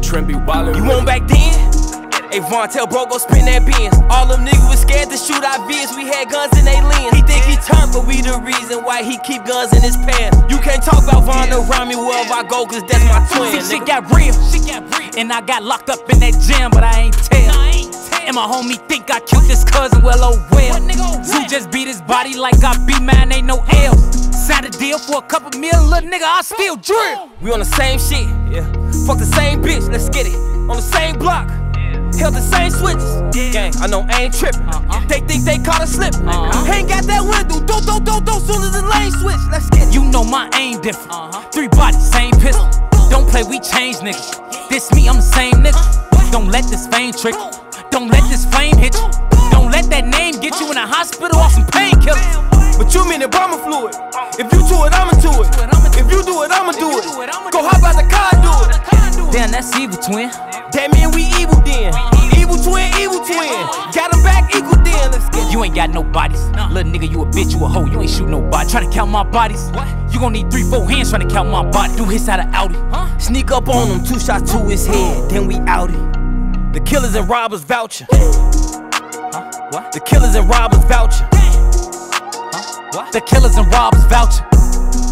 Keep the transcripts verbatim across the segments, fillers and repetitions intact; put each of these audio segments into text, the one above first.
Trent be wildin'. You want back then? Hey, Von, tell bro, go spin that Benz. All them niggas was scared to shoot our vids. We had guns in they lens. He think he turned, but we the reason why he keep guns in his pants. You can't talk about Von around me wherever I go, cause that's my twin. See, shit got real, shit got real. And I got locked up in that gym, but I ain't tell. And my homie think I killed this cousin, well, oh well. Zoo just beat his body like I beat mine, ain't no L. Signed a deal for a couple mil, little nigga, I still drill. We on the same shit, yeah. Fuck the same bitch, let's get it. On the same block. Held the same switches. Gang, I know I ain't trippin'. Uh-uh. They think they caught a slip. Uh-huh. Ain't got that window. Don't, don't, don't, don't. Soon as the lane switch, let's get it. You know my aim different. Uh-huh. Three bodies, same pistol. Don't play, we change niggas. This me, I'm the same nigga. Don't let this fame trick you. Don't let this flame hit you. Don't let that name get you in a hospital off some painkillers. But you mean Obama fluid. If you do it, I'ma do it. If you do it, I'ma do it. Go hop out the car, do it. Damn, that's evil, twin. That mean we evil then. Evil twin, evil twin. Got him back equal then. Let's get it. You ain't got no bodies. Little nigga, you a bitch, you a hoe. You ain't shoot nobody. Tryna count my bodies. You gon' need three, four hands tryna count my body. Do hits out of Audi. Sneak up on him, two shots to his head, then we outie. The killers and robbers voucher. Huh? What? The killers and robbers voucher. Huh? What? The killers and robbers voucher.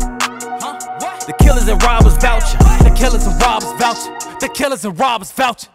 Huh? What? The killers and robbers voucher. The killers and robbers voucher. The killers and robbers voucher.